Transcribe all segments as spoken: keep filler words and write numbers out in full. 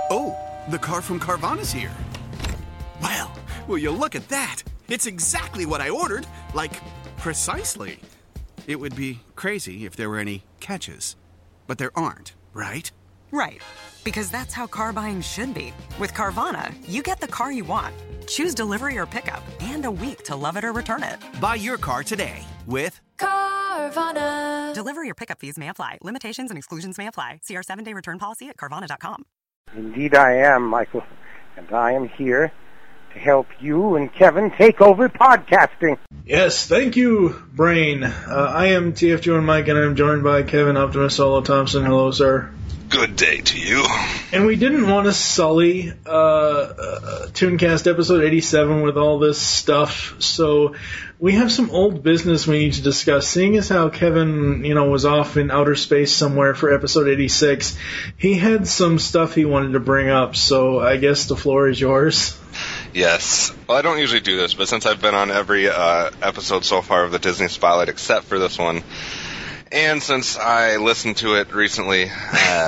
Oh, the car from Carvana's here. Well, will you look at that? It's exactly what I ordered. Like, precisely. It would be crazy if there were any catches. But there aren't, right? Right. Because that's how car buying should be. With Carvana, you get the car you want. Choose delivery or pickup, and a week to love it or return it. Buy your car today with Carvana. Delivery or pickup fees may apply. Limitations and exclusions may apply. See our seven-day return policy at Carvana dot com. Indeed I am, Michael. And I am here to help you and Kevin take over podcasting. Yes, thank you, Brain. Uh, I am T F Joe and Mike, and I'm joined by Kevin Optimus Solo Thompson. Hello, sir. Good day to you. And we didn't want to sully uh, uh, Tooncast episode eighty-seven with all this stuff, so we have some old business we need to discuss. Seeing as how Kevin, you know, was off in outer space somewhere for episode eighty-six, he had some stuff he wanted to bring up, so I guess the floor is yours. Yes. Well, I don't usually do this, but since I've been on every uh, episode so far of the Disney Spotlight except for this one, and since I listened to it recently, uh,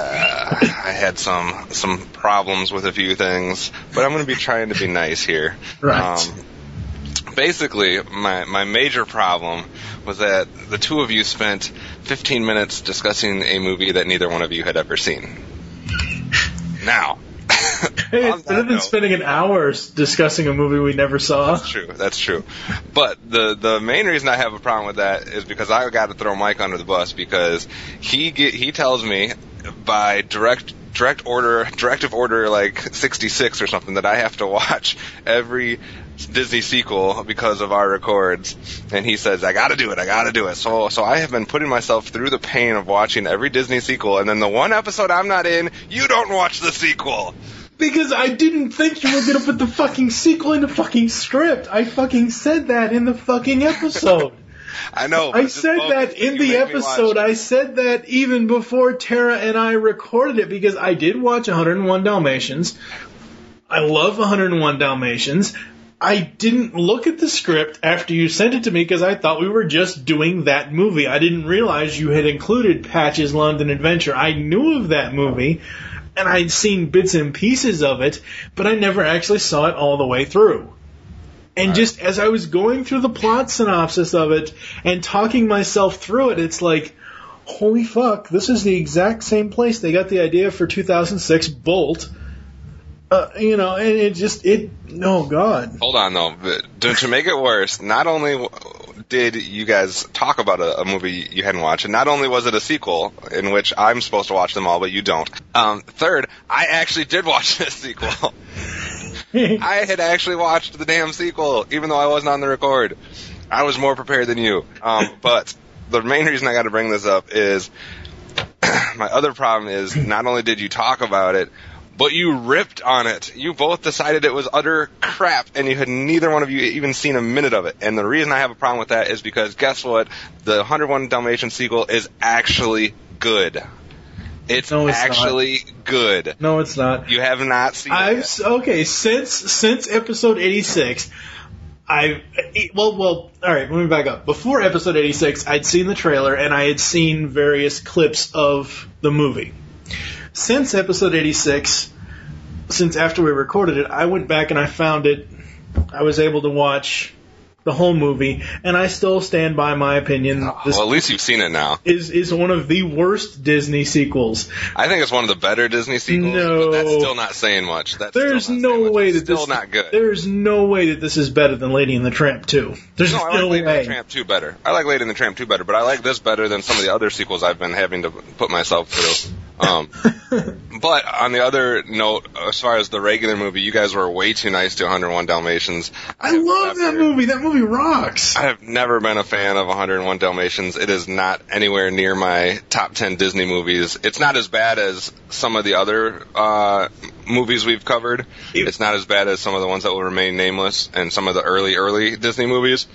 I had some some problems with a few things, but I'm going to be trying to be nice here. Right. Um, basically, my, my major problem was that the two of you spent fifteen minutes discussing a movie that neither one of you had ever seen. Now... Hey, it's better than spending an hour discussing a movie we never saw. That's true, that's true. But the the main reason I have a problem with that is because I got to throw Mike under the bus, because he get, he tells me by direct direct order, directive order like sixty-six or something, that I have to watch every Disney sequel because of our records, and he says I gotta do it, I gotta do it. So so I have been putting myself through the pain of watching every Disney sequel, and then the one episode I'm not in, you don't watch the sequel. Because I didn't think you were going to put the fucking sequel in the fucking script. I fucking said that in the fucking episode. I know. I said that in the episode. I said that even before Tara and I recorded it, because I did watch one oh one Dalmatians. I love one oh one Dalmatians. I didn't look at the script after you sent it to me because I thought we were just doing that movie. I didn't realize you had included Patch's London Adventure. I knew of that movie, and I'd seen bits and pieces of it, but I never actually saw it all the way through. And right. Just as I was going through the plot synopsis of it and talking myself through it, it's like, holy fuck, this is the exact same place they got the idea for two thousand six Bolt. Uh, you know, and it just, it, oh god. Hold on, though. To, to make it worse, not only did you guys talk about a, a movie you hadn't watched, and not only was it a sequel, in which I'm supposed to watch them all, but you don't. Um, third, I actually did watch this sequel. I had actually watched the damn sequel, even though I wasn't on the record. I was more prepared than you. Um, but the main reason I got to bring this up is my other problem is not only did you talk about it, but you ripped on it. You both decided it was utter crap, and you had neither one of you even seen a minute of it. And the reason I have a problem with that is because, guess what? The one oh one Dalmatians sequel is actually good. It's, no, it's actually not. good. No, it's not. You have not seen I've, it yet. Okay, since since episode eighty-six, I've... Well, well, all right, let me back up. Before episode eighty-six, I'd seen the trailer, and I had seen various clips of the movie. Since episode eighty-six, since after we recorded it, I went back and I found it. I was able to watch the whole movie, and I still stand by my opinion. Oh, well, at least you've seen it now. Is is one of the worst Disney sequels. I think it's one of the better Disney sequels, no, but that's still not saying much. That's there's no way it's that still this not good. There's no way that this is better than Lady and the Tramp two. There's no, no I like Lady way. and the Tramp two better. I like Lady and the Tramp two better, but I like this better than some of the other sequels I've been having to put myself through. Um, but on the other note, as far as the regular movie, you guys were way too nice to one oh one Dalmatians. I, I love never, that movie. That movie rocks. I have never been a fan of one oh one Dalmatians. It is not anywhere near my top ten Disney movies. It's not as bad as some of the other uh, movies we've covered. It's not as bad as some of the ones that will remain nameless and some of the early, early Disney movies.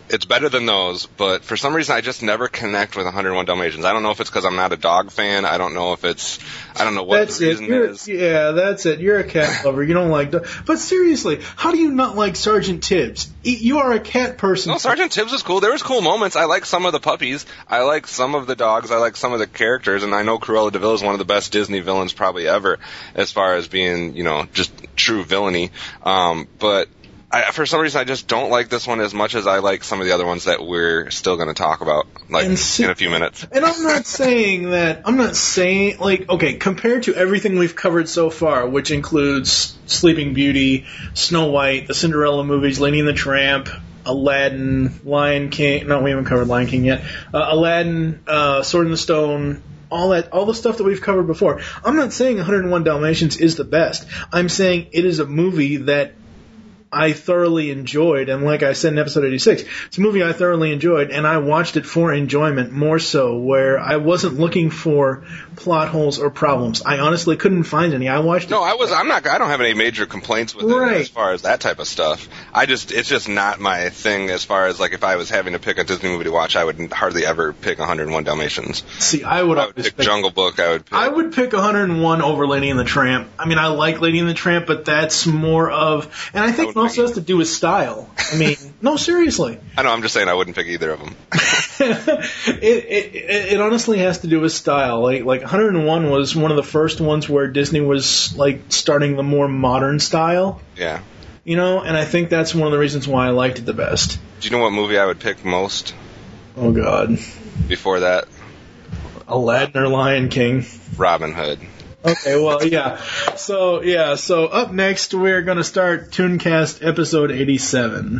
it's better than those, but for some reason I just never connect with one oh one Dalmatians. I don't know if it's because I'm not a dog fan. I don't know if it's, I don't know what that's the it. reason You're, is. Yeah, that's it. You're a cat lover. You don't like dogs. But seriously, how do you not like Sergeant Tibbs? You are a cat person. No, Sergeant Tibbs was cool. There was cool moments. I like some of the puppies. I like some of the dogs. I like some of the characters, and I know Cruella de Vil is one of the best Disney villains probably ever, as far as being, you know, just true villainy. Um, but I, for some reason, I just don't like this one as much as I like some of the other ones that we're still going to talk about, like, see, in a few minutes. And I'm not saying that, I'm not saying, like, okay, compared to everything we've covered so far, which includes Sleeping Beauty, Snow White, the Cinderella movies, Lady and the Tramp, Aladdin, Lion King, no, we haven't covered Lion King yet, uh, Aladdin, uh, Sword in the Stone, all that, all the stuff that we've covered before. I'm not saying one oh one Dalmatians is the best. I'm saying it is a movie that I thoroughly enjoyed, and like I said in episode eighty-six, it's a movie I thoroughly enjoyed, and I watched it for enjoyment more so, where I wasn't looking for plot holes or problems. I honestly couldn't find any. I watched No, it. I was. I'm not. I don't have any major complaints with Right. it as far as that type of stuff. I just, it's just not my thing. As far as like, if I was having to pick a Disney movie to watch, I would hardly ever pick one oh one Dalmatians. See, I would, I would pick, pick Jungle Book. I would. Pick, I would pick one oh one over Lady and the Tramp. I mean, I like Lady and the Tramp, but that's more of, and I think it also has to do with style. I mean, no, seriously. I know. I'm just saying I wouldn't pick either of them. it, it it honestly has to do with style. Like like one oh one was one of the first ones where Disney was like starting the more modern style. Yeah. You know, and I think that's one of the reasons why I liked it the best. Do you know what movie I would pick most? Oh God. Before that, Aladdin or Lion King? Robin Hood. Okay, well, yeah. So, yeah, so up next, we're going to start Tooncast episode eighty-seven.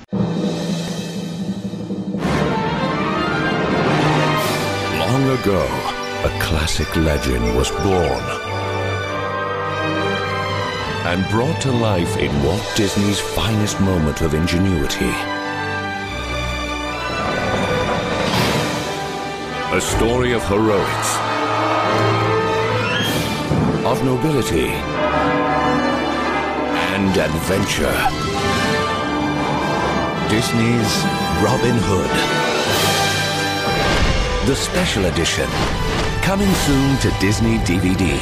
Long ago, a classic legend was born and brought to life in Walt Disney's finest moment of ingenuity. A story of heroics, of nobility, and adventure. Disney's Robin Hood. The special edition, coming soon to Disney D V D.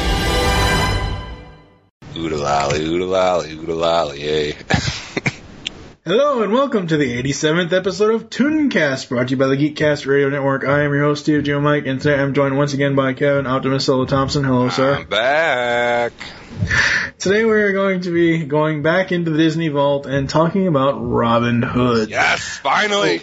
Oodalali, oodalali, oodalali, yay. Hello and welcome to the eighty-seventh episode of Tooncast, brought to you by the Geekcast Radio Network. I am your host, Steve Joe Mike, and today I'm joined once again by Kevin Optimus Solo Thompson. Hello, sir. I'm back. Today we're going to be going back into the Disney Vault and talking about Robin Hood. Yes, finally.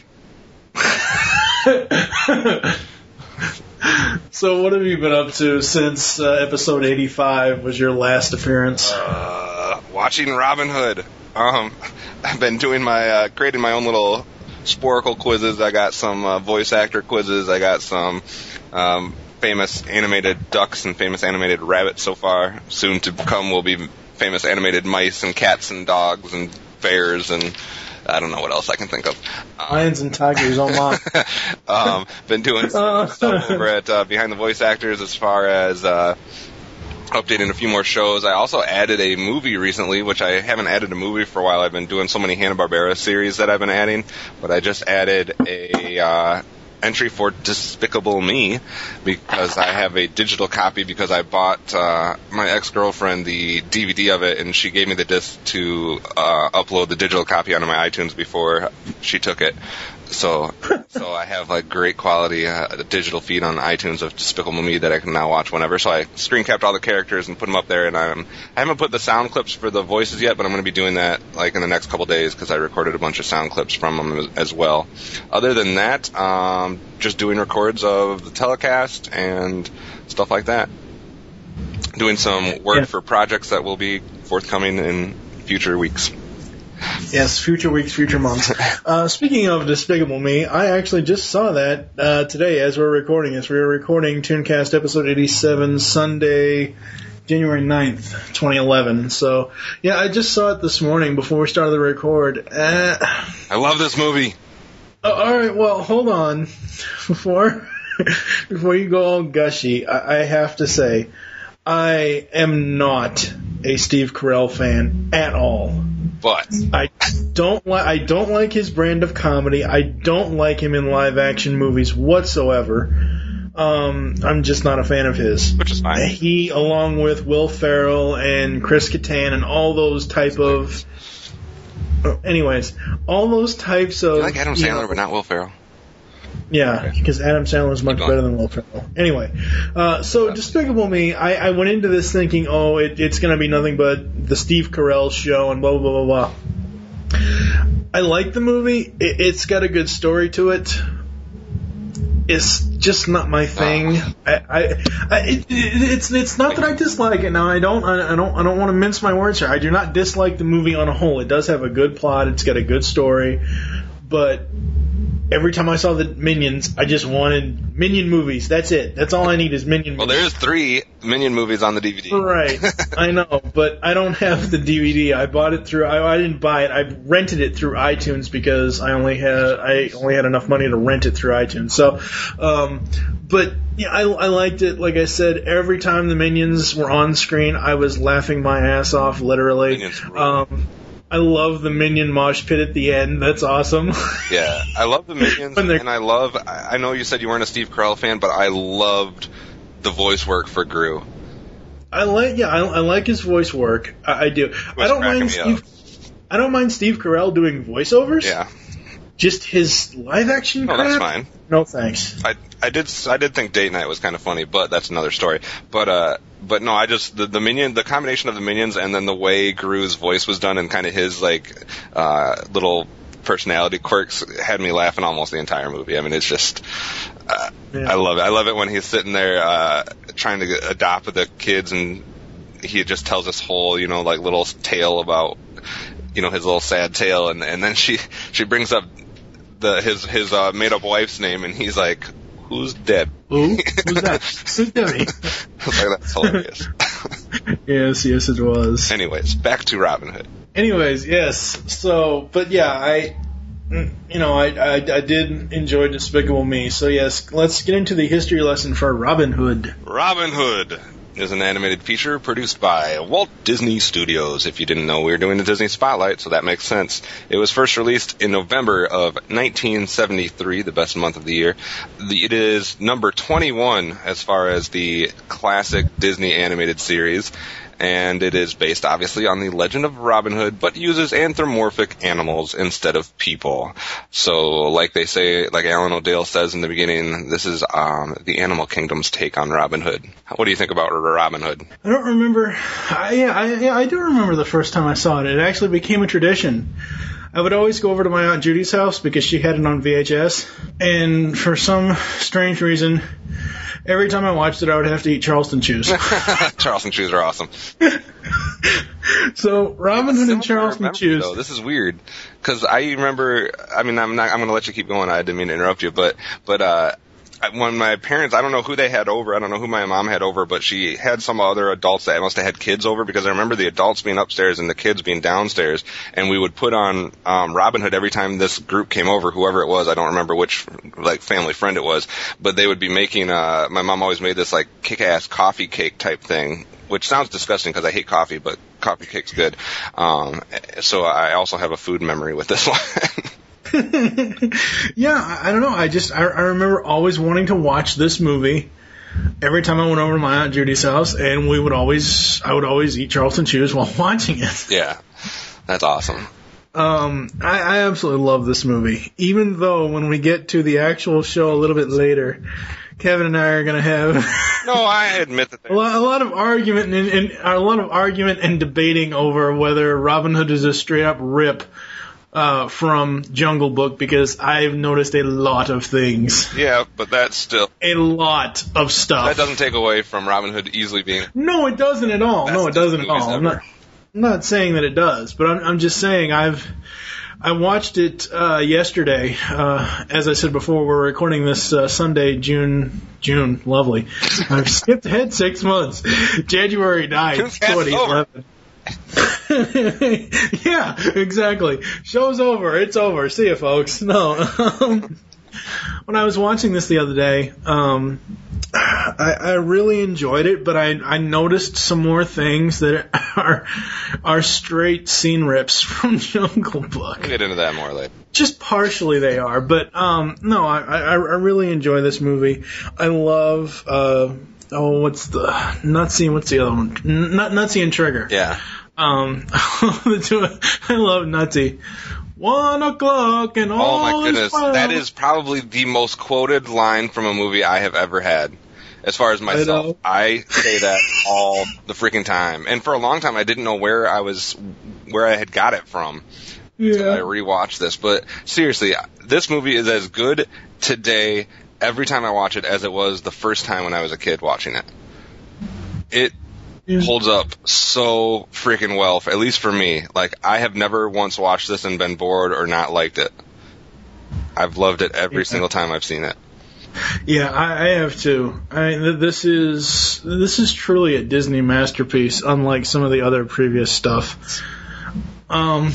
So what have you been up to since uh, episode eighty-five was your last appearance? Uh, watching Robin Hood. Um, I've been doing my, uh, creating my own little Sporkle quizzes. I got some uh, voice actor quizzes. I got some um, famous animated ducks and famous animated rabbits so far. Soon to come will be famous animated mice and cats and dogs and bears and I don't know what else I can think of. Um, Lions and tigers on lock. um, been doing some stuff over at uh, Behind the Voice Actors as far as uh, updating a few more shows. I also added a movie recently, which I haven't added a movie for a while. I've been doing so many Hanna-Barbera series that I've been adding, but I just added a uh, entry for Despicable Me because I have a digital copy because I bought uh, my ex-girlfriend the D V D of it, and she gave me the disc to uh, upload the digital copy onto my iTunes before she took it. So, so I have like great quality uh, digital feed on iTunes of Despicable Me that I can now watch whenever. So I screen capped all the characters and put them up there. And I'm I haven't put the sound clips for the voices yet, but I'm going to be doing that like in the next couple days because I recorded a bunch of sound clips from them as, as well. Other than that, um, just doing records of the telecast and stuff like that. Doing some work Yeah. for projects that will be forthcoming in future weeks. Yes, future weeks, future months. Uh, speaking of Despicable Me, I actually just saw that uh, today as we're recording this. We were recording Tooncast episode eighty-seven, Sunday, January ninth, twenty eleven. So, yeah, I just saw it this morning before we started the record. Uh, I love this movie. oh, all right, well, hold on. Before, before you go all gushy, I, I have to say, I am not a Steve Carell fan at all. But I don't like I don't like his brand of comedy. I don't like him in live action movies whatsoever. Um, I'm just not a fan of his. Which is fine. He, along with Will Ferrell and Chris Kattan and all those type of. Anyways, all those types of. You like Adam Sandler, you know, but not Will Ferrell. Yeah, because Adam Sandler is much better than Will Ferrell. Anyway, uh, so Despicable Me, I, I went into this thinking, oh, it, it's going to be nothing but the Steve Carell show and blah, blah, blah, blah, blah. I like the movie. It, it's got a good story to it. It's just not my thing. Oh. I, I, I it, it, it's it's not that I dislike it. Now I don't I, I don't I don't want to mince my words here. I do not dislike the movie on a whole. It does have a good plot. It's got a good story, but every time I saw the Minions, I just wanted Minion movies. That's it. That's all I need is Minion Well, movies. there's three Minion movies on the D V D. Right. I know, but I don't have the D V D. I bought it through. I, I didn't buy it. I rented it through iTunes because I only had I only had enough money to rent it through iTunes. So, um, but yeah, I, I liked it. Like I said, every time the Minions were on screen, I was laughing my ass off, literally. Minions were- Um, I love the Minion mosh pit at the end. That's awesome. Yeah, I love the Minions, When they're- and I love. I I know you said you weren't a Steve Carell fan, but I loved the voice work for Gru. I like, yeah, I, I like his voice work. I, I do. I don't cracking mind me Steve. I don't mind Steve Carell doing voiceovers. Yeah, Just his live action no, crap. that's fine. No thanks. I I did I did think Date Night was kind of funny, but that's another story. But uh, but no, I just the the Minion, the combination of the Minions and then the way Gru's voice was done and kind of his like uh little personality quirks had me laughing almost the entire movie. I mean, it's just. Uh, Yeah. I love it. I love it when he's sitting there uh, trying to adopt the kids, and he just tells this whole, you know, like little tale about, you know, his little sad tale, and and then she she brings up the his his uh, made up wife's name, and he's like, "Who's Deb?" Who? Who's that? Who's Debbie? I was like, that's hilarious. Yes, yes, it was. Anyways, back to Robin Hood. Anyways, yes. So, but yeah, I, you know, I, I, I did enjoy Despicable Me. So yes, let's get into the history lesson for Robin Hood. Robin Hood is an animated feature produced by Walt Disney Studios. If you didn't know, we were doing the Disney Spotlight, so that makes sense. It was first released in November of nineteen seventy-three, the best month of the year. The, it is number twenty-one as far as the classic Disney animated series, and it is based obviously on the legend of Robin Hood, but uses anthropomorphic animals instead of people. So, like they say, like Alan O'Dale says in the beginning, this is um, the animal kingdom's take on Robin Hood. What do you think about Robin Hood? I don't remember. I, yeah, I, yeah, I do remember the first time I saw it. It actually became a tradition. I would always go over to my Aunt Judy's house because she had it on V H S, and for some strange reason, every time I watched it, I would have to eat Charleston Chews. Charleston Chews are awesome. So Robin Hood and Similar Charleston memory, Chews. though. This is weird because I remember. I mean, I'm not. I'm going to let you keep going. I didn't mean to interrupt you, but but uh, when my parents, I don't know who they had over. I don't know who my mom had over, but she had some other adults that must have had kids over because I remember the adults being upstairs and the kids being downstairs, and we would put on um, Robin Hood every time this group came over, whoever it was. I don't remember which like family friend it was, but they would be making. Uh, my mom always made this like kick-ass coffee cake type thing, which sounds disgusting because I hate coffee, but coffee cake's good. Um, so I also have a food memory with this one. Yeah, I, I don't know. I just I, I remember always wanting to watch this movie every time I went over to my Aunt Judy's house, and we would always I would always eat Charleston Chews while watching it. Yeah, that's awesome. Um, I, I absolutely love this movie, even though when we get to the actual show a little bit later, Kevin and I are going to have No, I admit that. a lot, a lot of argument and, and a lot of argument and debating over whether Robin Hood is a straight up rip uh, from Jungle Book, because I've noticed a lot of things, Yeah, but that's still a lot of stuff. that doesn't take away from Robin Hood easily being. No, it doesn't at all. No, it Best doesn't at movies all. I'm ever. not, I'm not saying that it does, but I'm, I'm just saying I've I watched it uh, yesterday. Uh, as I said before, we're recording this uh, Sunday, June June. Lovely. I've skipped ahead six months. January ninth, That's twenty eleven. Yeah, exactly. Show's over. It's over. See ya, folks. No. Um, when I was watching this the other day, um, I, I really enjoyed it, but I, I noticed some more things that are are straight scene rips from Jungle Book. We'll get into that more later. Just partially they are, but um, no, I, I, I really enjoy this movie. I love, uh, oh, what's the, Nutsy, what's the other one? N- Nutsy and Trigger. Yeah. Um, I love Nutsy. One o'clock and all Oh my goodness, is well. That is probably the most quoted line from a movie I have ever had. As far as myself, I, I say that all the freaking time. And for a long time, I didn't know where I was, where I had got it from. Yeah. So I rewatched this. But seriously, this movie is as good today, every time I watch it, as it was the first time when I was a kid watching it. It yeah. holds up so freaking well, for, at least for me. Like, I have never once watched this and been bored or not liked it. I've loved it every yeah. single time I've seen it. Yeah, I, I have too. I mean, this is this is truly a Disney masterpiece, unlike some of the other previous stuff. Um,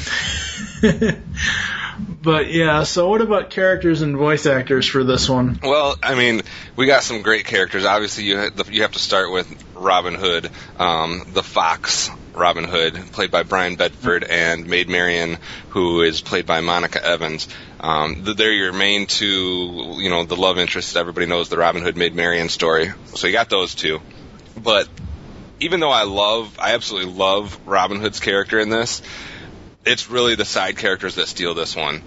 but yeah. So, what about characters and voice actors for this one? Well, I mean, we got some great characters. Obviously, you you have to start with Robin Hood, um, the fox Robin Hood, played by Brian Bedford, and Maid Marian, who is played by Monica Evans. Um, they're your main two, you know, the love interest. Everybody knows the Robin Hood, Maid Marian story. So you got those two. But even though I love, I absolutely love Robin Hood's character in this, it's really the side characters that steal this one.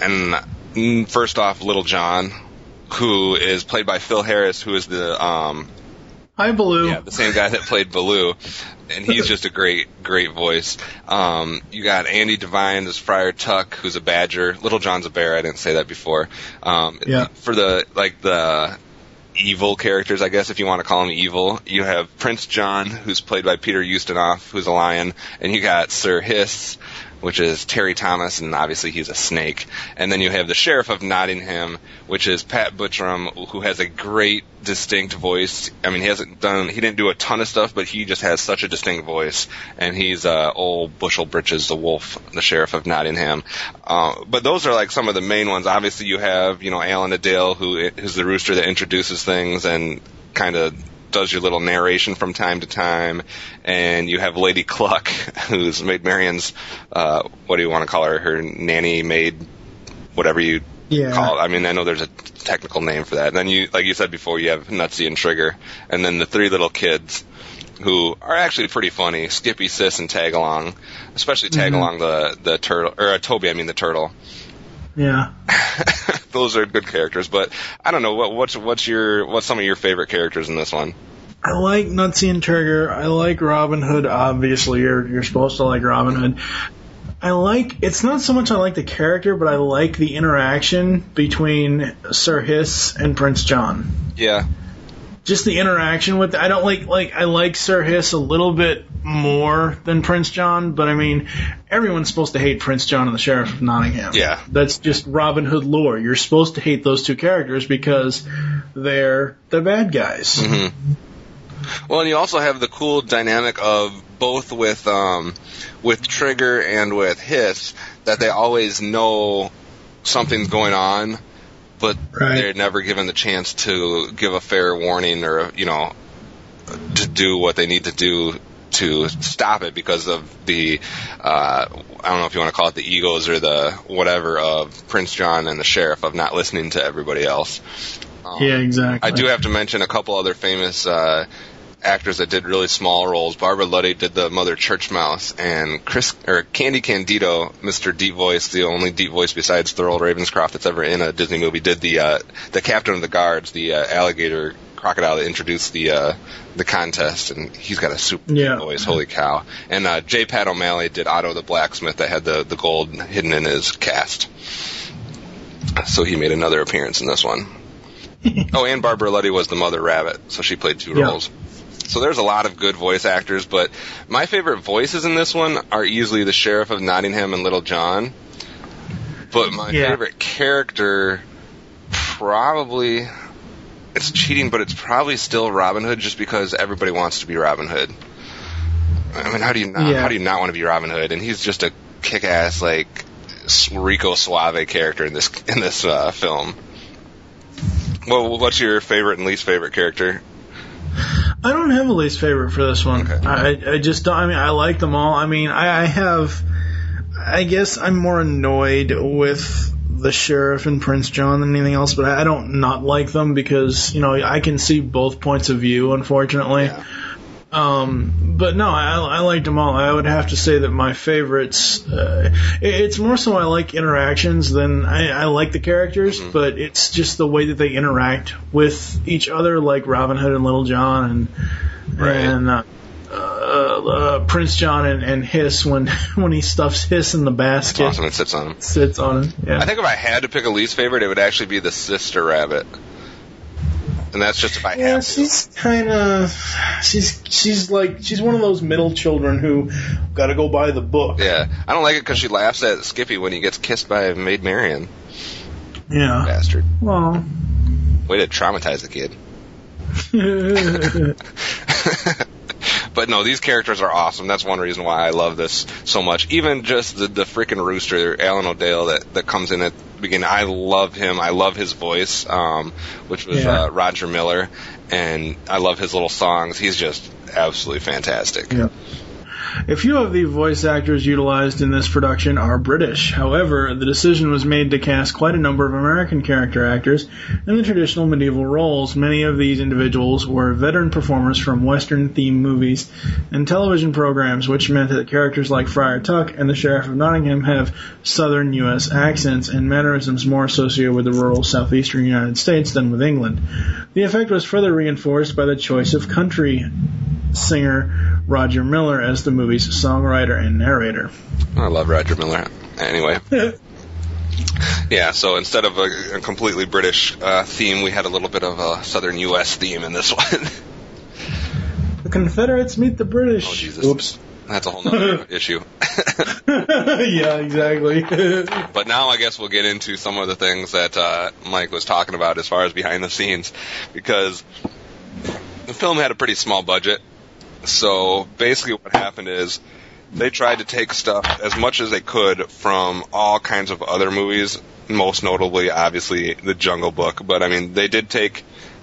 And first off, Little John, who is played by Phil Harris, who is the... Um, Hi, Baloo. Yeah, the same guy that played Baloo. And he's just a great, great voice. Um, you got Andy Devine as Friar Tuck, who's a badger. Little John's a bear. I didn't say that before. Um, yeah. For the, like, the evil characters, I guess, if you want to call them evil, you have Prince John, who's played by Peter Ustinov, who's a lion. And you got Sir Hiss, which is Terry Thomas, and obviously he's a snake. And then you have the Sheriff of Nottingham, which is Pat Buttram, who has a great, distinct voice. I mean, he hasn't done, he didn't do a ton of stuff, but he just has such a distinct voice. And he's uh, old Bushel Britches, the wolf, the Sheriff of Nottingham. Uh, but those are like some of the main ones. Obviously, you have, you know, Alan Adale, who is the rooster that introduces things and kind of does your little narration from time to time, and you have Lady Cluck, who's Maid Marian's, uh, what do you want to call her, her nanny, maid, whatever you yeah. call it. I mean, I know there's a technical name for that. And then you, like you said before, you have Nutsy and Trigger, and then the three little kids, who are actually pretty funny, Skippy, Sis, and Tagalong, especially Tagalong, mm-hmm. the, the turtle, or uh, Toby, I mean the turtle. Yeah. Those are good characters, but I don't know, what, what's what's your what's some of your favorite characters in this one? I like Nutsy and Trigger. I like Robin Hood. Obviously, you're you're supposed to like Robin Hood. I like, it's not so much I like the character, but I like the interaction between Sir Hiss and Prince John. Yeah. Just the interaction with, I don't like, like, I like Sir Hiss a little bit more than Prince John, but I mean, everyone's supposed to hate Prince John and the Sheriff of Nottingham. Yeah. That's just Robin Hood lore. You're supposed to hate those two characters because they're the bad guys. Mm-hmm. Well, and you also have the cool dynamic of both with, um, with Trigger and with Hiss, that they always know something's going on, but right. they're never given the chance to give a fair warning or, you know, to do what they need to do to stop it because of the, uh, I don't know if you want to call it the egos or the whatever of Prince John and the Sheriff of not listening to everybody else. Um, yeah, exactly. I do have to mention a couple other famous uh, actors that did really small roles. Barbara Luddy did the Mother Church Mouse, and Chris or Candy Candido, Mister Deep Voice, the only deep voice besides Thurl Ravenscroft that's ever in a Disney movie, did the uh, the Captain of the Guards, the uh, alligator crocodile that introduced the uh, the contest, and he's got a super yeah. deep voice. Holy cow! And uh, J. Pat O'Malley did Otto the Blacksmith that had the the gold hidden in his cast, so he made another appearance in this one. Oh, and Barbara Luddy was the Mother Rabbit, so she played two yeah. roles. So there's a lot of good voice actors, but my favorite voices in this one are easily the Sheriff of Nottingham and Little John. But my yeah. favorite character, probably, it's cheating, but it's probably still Robin Hood, just because everybody wants to be Robin Hood. I mean, how do you not? Yeah. How do you not want to be Robin Hood? And he's just a kick-ass, like, Rico Suave character in this in this uh, film. Well, what's your favorite and least favorite character? I don't have a least favorite for this one. Okay. I, I just don't. I mean, I like them all. I mean, I, I have. I guess I'm more annoyed with the sheriff and Prince John than anything else, but I don't not like them because, you know, I can see both points of view, unfortunately. Yeah. Um, but no, I, I liked them all. I would have to say that my favorites, uh, it, it's more so I like interactions than I, I like the characters, mm-hmm. but it's just the way that they interact with each other, like Robin Hood and Little John and, right. and, uh, Uh, uh, Prince John and, and Hiss when when he stuffs Hiss in the basket. Awesome, and sits on him. Sits on him. Yeah. I think if I had to pick a least favorite, it would actually be the sister rabbit, and that's just if I yeah, have to. she's kind of she's she's like she's one of those middle children who got to go by the book. Yeah, I don't like it because she laughs at Skippy when he gets kissed by Maid Marian. Yeah, bastard. Well, way to traumatize the kid. But no, these characters are awesome. That's one reason why I love this so much. Even just the, the freaking rooster, Alan O'Dale, that, that comes in at the beginning. I love him. I love his voice, um, which was yeah. uh, Roger Miller. And I love his little songs. He's just absolutely fantastic. Yeah. A few of the voice actors utilized in this production are British. However, the decision was made to cast quite a number of American character actors in the traditional medieval roles. Many of these individuals were veteran performers from Western-themed movies and television programs, which meant that characters like Friar Tuck and the Sheriff of Nottingham have southern U S accents and mannerisms more associated with the rural southeastern United States than with England. The effect was further reinforced by the choice of country singer Roger Miller as the movie's songwriter and narrator. I love Roger Miller. Anyway. Yeah, so instead of a, a completely British uh, theme, we had a little bit of a southern U S theme in this one. The Confederates meet the British. Oh, Jesus. Oops. That's a whole nother issue. Yeah, exactly. But now I guess we'll get into some of the things that uh, Mike was talking about as far as behind the scenes, because the film had a pretty small budget. So basically what happened is they tried to take stuff as much as they could from all kinds of other movies, most notably, obviously, The Jungle Book. But, I mean, they did take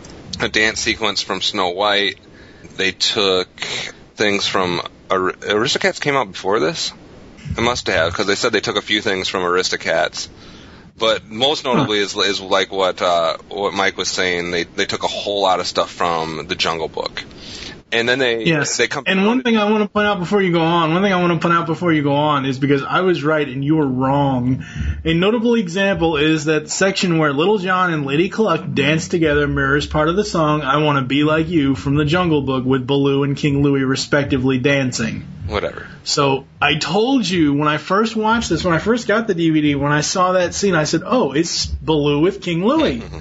a dance sequence from Snow White. They took things from... Ar- Aristocats came out before this? It must have, because they said they took a few things from Aristocats. But most notably huh. is, is like what uh, what Mike was saying. They they took a whole lot of stuff from The Jungle Book. And then they yes. they come. And one thing I want to point out before you go on, one thing I want to point out before you go on is because I was right and you were wrong. A notable example is that section where Little John and Lady Cluck dance together mirrors part of the song "I Want to Be Like You" from The Jungle Book, with Baloo and King Louie respectively dancing. Whatever. So I told you when I first watched this, when I first got the D V D, when I saw that scene, I said, "Oh, it's Baloo with King Louie." Mm-hmm.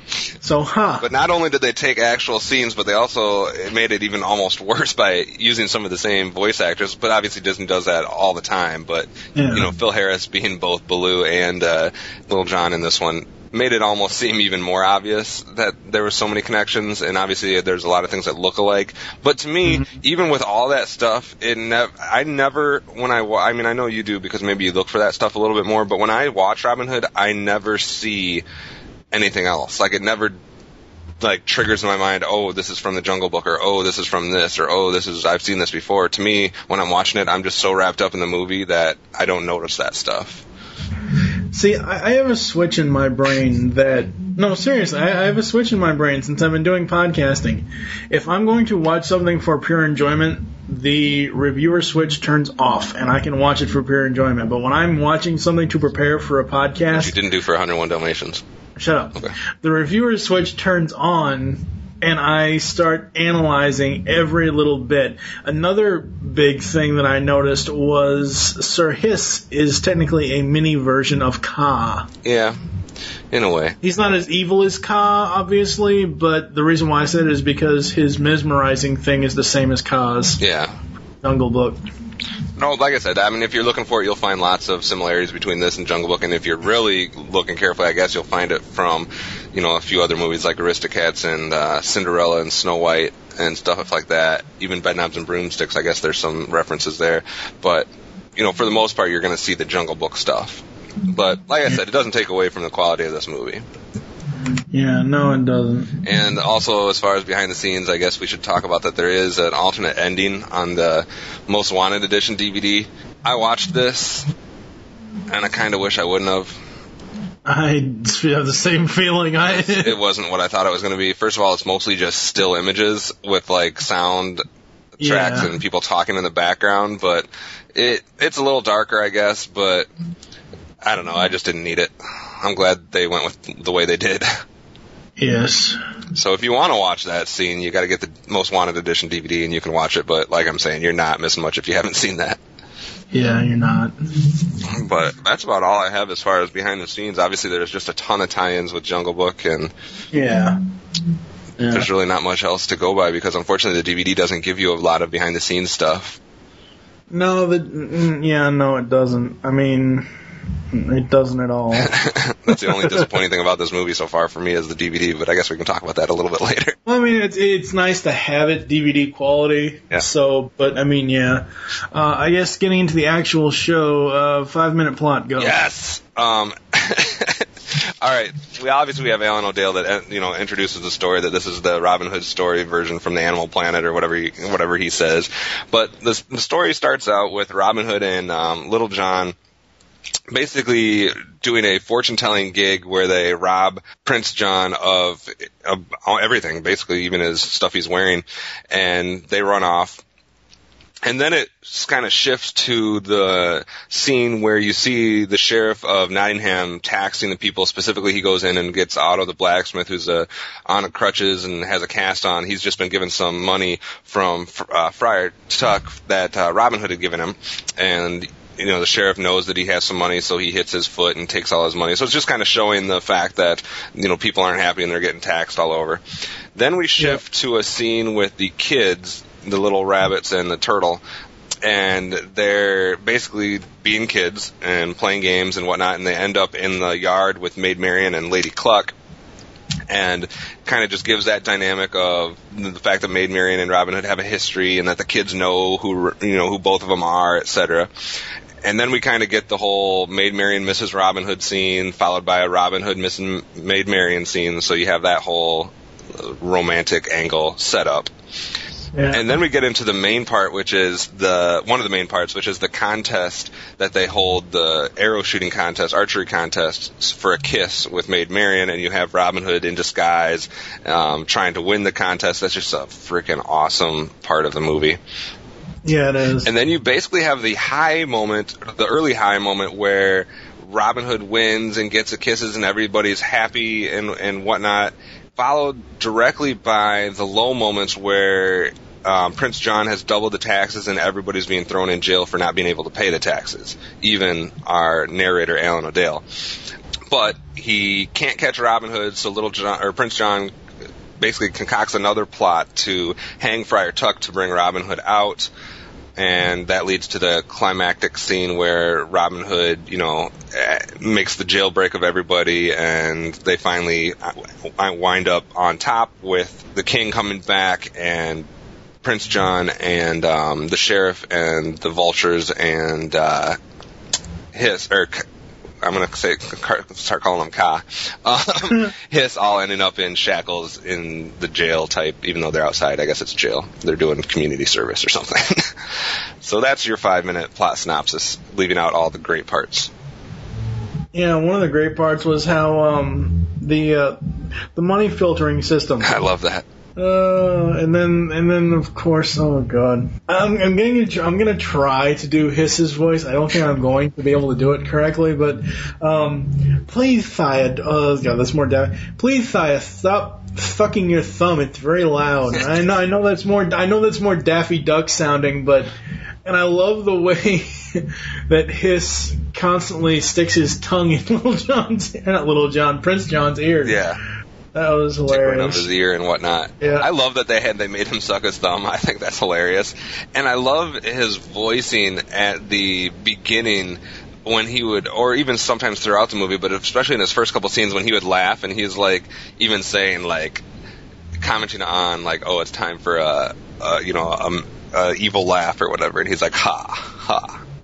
So, huh. But not only did they take actual scenes, but they also it made it even almost worse by using some of the same voice actors. But obviously Disney does that all the time. But, yeah. you know, Phil Harris being both Baloo and uh, Little John in this one made it almost seem even more obvious that there were so many connections. And obviously there's a lot of things that look alike. But to me, mm-hmm. even with all that stuff, it nev- I never, when I, wa- I mean, I know you do because maybe you look for that stuff a little bit more. But when I watch Robin Hood, I never see anything else. Like, it never, like, triggers in my mind, oh, this is from The Jungle Book, or oh, this is from this, or oh, this is, I've seen this before. To me, when I'm watching it, I'm just so wrapped up in the movie that I don't notice that stuff. See, I, I have a switch in my brain that, no, seriously, I, I have a switch in my brain since I've been doing podcasting. If I'm going to watch something for pure enjoyment, the reviewer switch turns off, and I can watch it for pure enjoyment. But when I'm watching something to prepare for a podcast... Which you didn't do for one oh one Dalmatians. Shut up. Okay. The reviewer switch turns on, and I start analyzing every little bit. Another big thing that I noticed was Sir Hiss is technically a mini version of Kaa. Yeah, in a way. He's not as evil as Kaa, obviously, but the reason why I said it is because his mesmerizing thing is the same as Kaa's. Yeah. Jungle Book. No, like I said, I mean, if you're looking for it, you'll find lots of similarities between this and Jungle Book, and if you're really looking carefully, I guess you'll find it from, you know, a few other movies like Aristocats and uh, Cinderella and Snow White and stuff like that. Even Bedknobs and Broomsticks, I guess there's some references there. But, you know, for the most part, you're going to see the Jungle Book stuff. But, like I said, it doesn't take away from the quality of this movie. Yeah, no, it doesn't. And also, as far as behind the scenes, I guess we should talk about that there is an alternate ending on the Most Wanted Edition D V D. I watched this, and I kind of wish I wouldn't have. I have the same feeling. I It wasn't what I thought it was going to be. First of all, it's mostly just still images with, like, sound tracks Yeah. and people talking in the background, but it it's a little darker, I guess, but I don't know, I just didn't need it. I'm glad they went with the way they did. Yes. So if you want to watch that scene, you got to get the Most Wanted Edition D V D and you can watch it, but like I'm saying, you're not missing much if you haven't seen that. Yeah, you're not. But that's about all I have as far as behind the scenes. Obviously, there's just a ton of tie-ins with Jungle Book, and Yeah. Yeah. there's really not much else to go by because unfortunately the D V D doesn't give you a lot of behind the scenes stuff. No, the mm, yeah, no, it doesn't. I mean, it doesn't at all. That's the only disappointing thing about this movie so far for me is the D V D, but I guess we can talk about that a little bit later. Well, I mean, it's it's nice to have it D V D quality. Yeah. So, but I mean, yeah. Uh, I guess getting into the actual show, uh, five minute plot, go. Yes. Um. All right. We obviously we have Alan O'Dale that you know introduces the story that this is the Robin Hood story version from the Animal Planet or whatever he, whatever he says. But the the story starts out with Robin Hood and um, Little John basically doing a fortune-telling gig where they rob Prince John of, of everything, basically even his stuff he's wearing, and they run off. And then it kind of shifts to the scene where you see the sheriff of Nottingham taxing the people. Specifically, he goes in and gets Otto the blacksmith, who's uh, on a crutches and has a cast on. He's just been given some money from uh, Friar Tuck that uh, Robin Hood had given him, and you know, the sheriff knows that he has some money, so he hits his foot and takes all his money. So it's just kind of showing the fact that, you know, people aren't happy and they're getting taxed all over. Then we shift to a scene with the kids, the little rabbits and the turtle, and they're basically being kids and playing games and whatnot, and they end up in the yard with Maid Marian and Lady Cluck. And kind of just gives that dynamic of the fact that Maid Marian and Robin Hood have a history, and that the kids know who you know who both of them are, et cetera. And then we kind of get the whole Maid Marian misses Robin Hood scene, followed by a Robin Hood missing Maid Marian scene. So you have that whole romantic angle set up. Yeah. And then we get into the main part, which is the one of the main parts, which is the contest that they hold, the arrow shooting contest, archery contest for a kiss with Maid Marian, and you have Robin Hood in disguise um, trying to win the contest. That's just a freaking awesome part of the movie. Yeah, it is. And then you basically have the high moment, the early high moment where Robin Hood wins and gets the kisses and everybody's happy and and whatnot, followed directly by the low moments where um, Prince John has doubled the taxes and everybody's being thrown in jail for not being able to pay the taxes, even our narrator, Alan O'Dale. But he can't catch Robin Hood, so Little John, or Prince John basically concocts another plot to hang Friar Tuck to bring Robin Hood out. And that leads to the climactic scene where Robin Hood, you know, makes the jailbreak of everybody, and they finally wind up on top with the king coming back, and Prince John, and um, the sheriff, and the vultures, and uh, his, or I'm going to say, start calling him Ka, um, Hiss all ending up in shackles in the jail type, even though they're outside. I guess it's jail. They're doing community service or something. So that's your five-minute plot synopsis, leaving out all the great parts. Yeah, one of the great parts was how um, the uh, the money filtering system. I love that. Uh, and then, and then, of course, oh god, I'm, I'm going to, I'm going to try to do Hiss's voice. I don't think I'm going to be able to do it correctly, but, um, please, Thea, oh god, that's more da- please, Thea, stop fucking your thumb. It's very loud. I know, I know that's more, I know that's more Daffy Duck sounding, but, and I love the way that Hiss constantly sticks his tongue in Little John's, not Little John, Prince John's ear. Yeah. That was Tickling hilarious. of his ear and whatnot. Yeah. I love that they had they made him suck his thumb. I think that's hilarious. And I love his voicing at the beginning when he would, or even sometimes throughout the movie, but especially in his first couple scenes when he would laugh and he's like, even saying like, commenting on like, oh, it's time for a, a you know, a, a evil laugh or whatever, and he's like, ha, ha.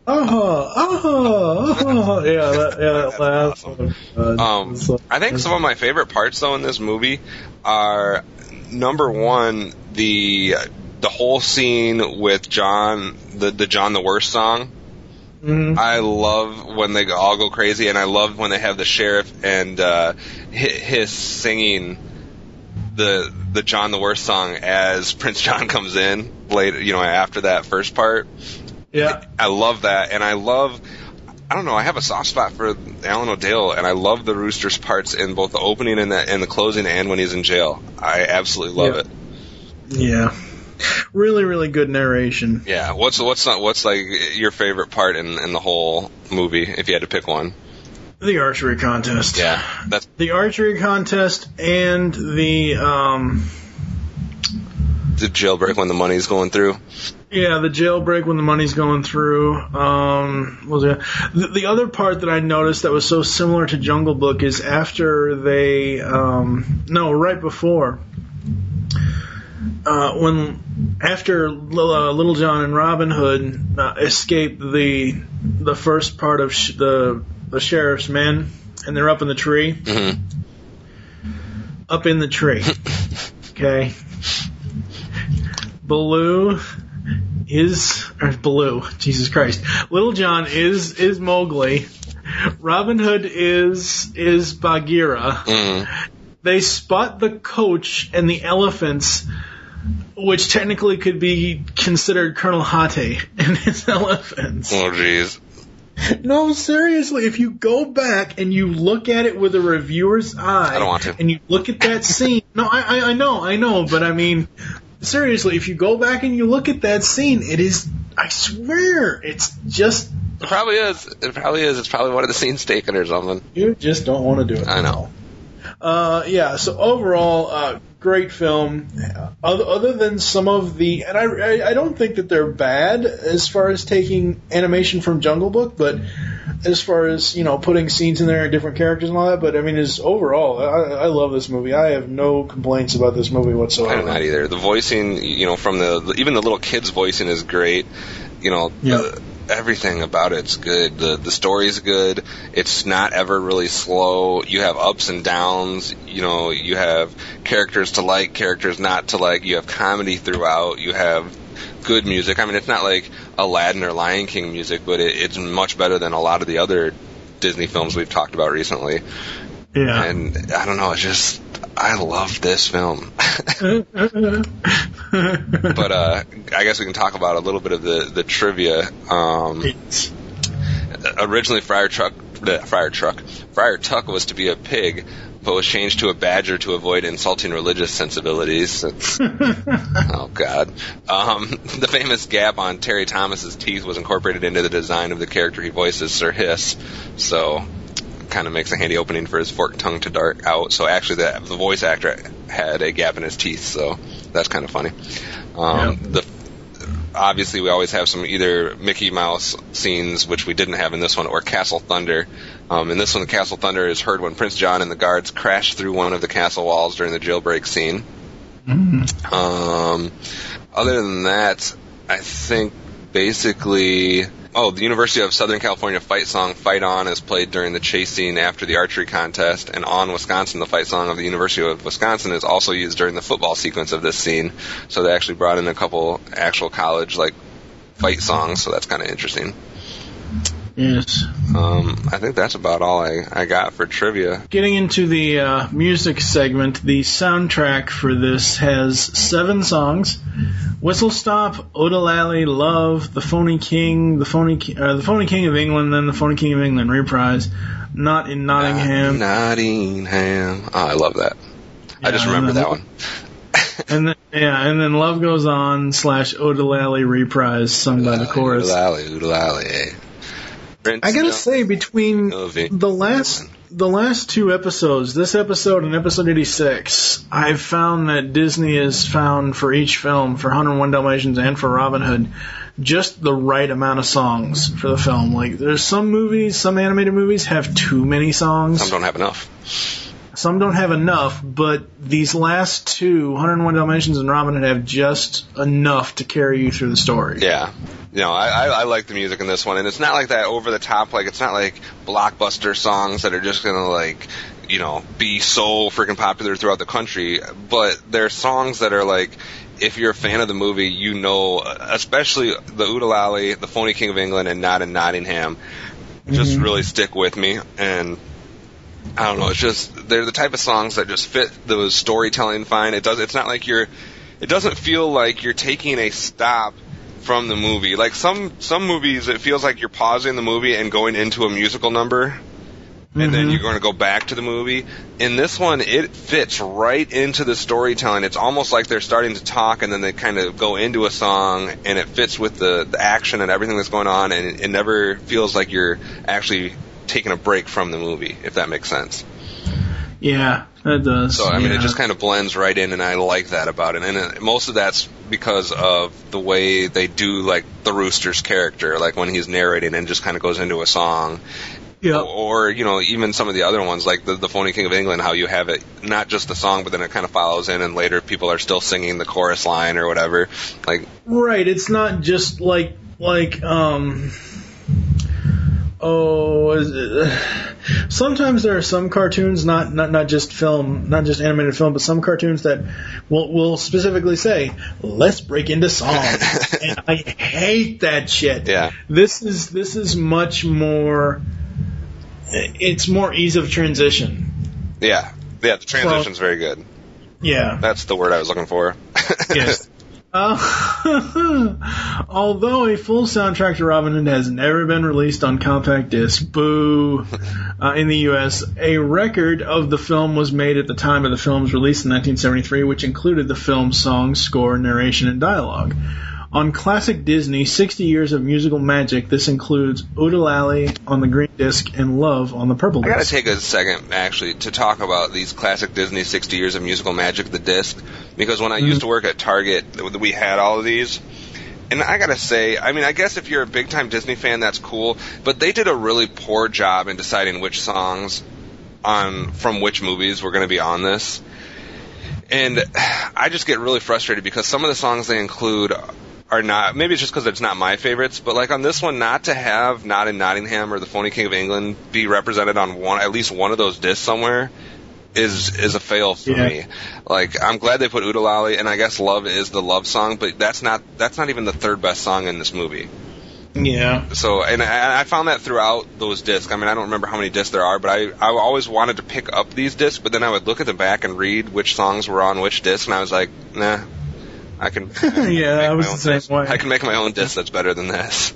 Oh, oh, oh, yeah, that, yeah, that last awesome. one. Um, So, I think some of my favorite parts, though, in this movie are, number one, the the whole scene with John, the, the John the Worst song. mm-hmm. I love when they all go crazy, and I love when they have the sheriff and uh, his singing the the John the Worst song as Prince John comes in later, you know, after that first part. Yeah. I love that, and I love, I don't know, I have a soft spot for Alan O'Dale, and I love the Rooster's parts in both the opening and the, and the closing and when he's in jail. I absolutely love Yeah. it. Yeah. Really, really good narration. Yeah, what's what's not what's like your favorite part in, in the whole movie, if you had to pick one? The archery contest. Yeah, that's The archery contest and the, um, the jailbreak when the money's going through. yeah, the jailbreak when the money's going through. Um, what was it? The, the other part that I noticed that was so similar to Jungle Book is after they, um, no, right before, uh, when after uh, Little John and Robin Hood uh, escape the the first part of sh- the the sheriff's men, and they're up in the tree, Mm-hmm. up in the tree. Okay. Baloo is or Baloo, Jesus Christ. Little John is is Mowgli. Robin Hood is is Bagheera. Mm-hmm. They spot the coach and the elephants, which technically could be considered Colonel Hate and his elephants. Oh, jeez. No, seriously, if you go back and you look at it with a reviewer's eye, I don't want to. and you look at that scene, no, I, I, I know, I know, but I mean, seriously, if you go back and you look at that scene, it is, I swear, it's just, It probably is. It probably is. It's probably one of the scenes taken or something. you just don't want to do it. I know. Uh, yeah, so overall, uh, great film. Other, other than some of the, and I, I, I don't think that they're bad as far as taking animation from Jungle Book, but as far as, you know, putting scenes in there and different characters and all that, but I mean, is overall, I, I love this movie. I have no complaints about this movie whatsoever. I do not either. The voicing, you know, from the, even the little kids' voicing is great. You know, Yeah. the, everything about it's good. The the story's good. It's not ever really slow. You have ups and downs. You know, you have characters to like, characters not to like. You have comedy throughout. You have good music. I mean, it's not like Aladdin or Lion King music, but it, it's much better than a lot of the other Disney films we've talked about recently. Yeah. And I don't know, it's just, I love this film. But uh, I guess we can talk about a little bit of the, the trivia. Um, originally, Friar Tuck, bleh, Friar Tuck, Friar Tuck was to be a pig, but was changed to a badger to avoid insulting religious sensibilities. It's, oh, God. Um, the famous gap on Terry Thomas's teeth was incorporated into the design of the character he voices, Sir Hiss. So, kind of makes a handy opening for his forked tongue to dart out. So, actually, the, the voice actor had a gap in his teeth, so that's kind of funny. Um, Yep. The Obviously, we always have some either Mickey Mouse scenes, which we didn't have in this one, or Castle Thunder. Um, in this one, the Castle Thunder is heard when Prince John and the guards crash through one of the castle walls during the jailbreak scene. Mm-hmm. Um, other than that, I think basically... Oh, the University of Southern California fight song, Fight On, is played during the chase scene after the archery contest, and On, Wisconsin, the fight song of the University of Wisconsin, is also used during the football sequence of this scene. So they actually brought in a couple actual college, like, fight songs, so that's kind of interesting. Yes. Um, I think that's about all I, I got for trivia. Getting into the uh, music segment, the soundtrack for this has seven songs: Whistle Stop, Odalali, Love, The Phony King, The Phony Ki- uh, The Phony King of England, then The Phony King of England reprise, Not in Nottingham, Nottingham. Oh, I love that. I just Yeah, remember and that then- one. and then yeah, and then Love Goes On slash Odalali reprise, sung by the chorus. Oodalali, oodalali. I gotta say, between Movie. the last the last two episodes, this episode and episode eighty-six, I've found that Disney has found for each film, for one oh one Dalmatians and for Robin Hood, just the right amount of songs for the film. Like, there's some movies, some animated movies have too many songs. Some don't have enough. some don't have enough, but these last two, one oh one Dalmatians and Robin Hood, have just enough to carry you through the story. Yeah. You know, I, I, I like the music in this one, and it's not like that over the top, like, it's not like blockbuster songs that are just gonna, like, you know, be so freaking popular throughout the country, but they're songs that are like, if you're a fan of the movie, you know, especially the Oodalali, the Phony King of England, and Not in Nottingham, just mm-hmm. really stick with me. And I don't know, it's just, they're the type of songs that just fit the storytelling fine. It does, it's not like you're, it doesn't feel like you're taking a stop from the movie. Like some, some movies, it feels like you're pausing the movie and going into a musical number. And mm-hmm. then you're going to go back to the movie. In this one, it fits right into the storytelling. It's almost like they're starting to talk, and then they kind of go into a song, and it fits with the, the action and everything that's going on, and it, it never feels like you're actually taking a break from the movie, if that makes sense. Yeah, that does. So, I mean, yeah. it just kind of blends right in, and I like that about it. And it, most of that's because of the way they do, like, the Rooster's character, like when he's narrating and just kind of goes into a song. Yep. Or, you know, even some of the other ones, like the, the Phony King of England, how you have it, not just the song, but then it kind of follows in, and later people are still singing the chorus line or whatever. Like, right, it's not just like, like, um, oh, is it, sometimes there are some cartoons, not, not, not just film, not just animated film, but some cartoons that will, will specifically say, let's break into song. And I hate that shit. Yeah. This is, this is much more... It's more ease of transition. Yeah. Yeah, the transition's well, very good. Yeah. That's the word I was looking for. Yes. Uh, although a full soundtrack to Robin Hood has never been released on compact disc, boo, uh, in the U S, a record of the film was made at the time of the film's release in nineteen seventy-three, which included the film's song, score, narration, and dialogue. On classic Disney, sixty Years of Musical Magic, this includes Oodalali on the green disc and Love on the purple disc. I gotta take a second, actually, to talk about these classic Disney sixty Years of Musical Magic, the disc, because when I mm-hmm. used to work at Target, we had all of these. And I gotta say, I mean, I guess if you're a big-time Disney fan, that's cool, but they did a really poor job in deciding which songs on from which movies were going to be on this. And I just get really frustrated because some of the songs they include are not, maybe it's just because it's not my favorites, but like on this one, not to have Not in Nottingham or the Phony King of England be represented on one, at least one of those discs somewhere, is is a fail for yeah. me. Like, I'm glad they put Oodalali, and I guess Love is the love song, but that's not that's not even the third best song in this movie. Yeah. So, and I, I found that throughout those discs. I mean, I don't remember how many discs there are, but I, I always wanted to pick up these discs, but then I would look at the back and read which songs were on which disc, and I was like, nah. I can. I can yeah, I was the same disc. way. I can make my own disc that's better than this.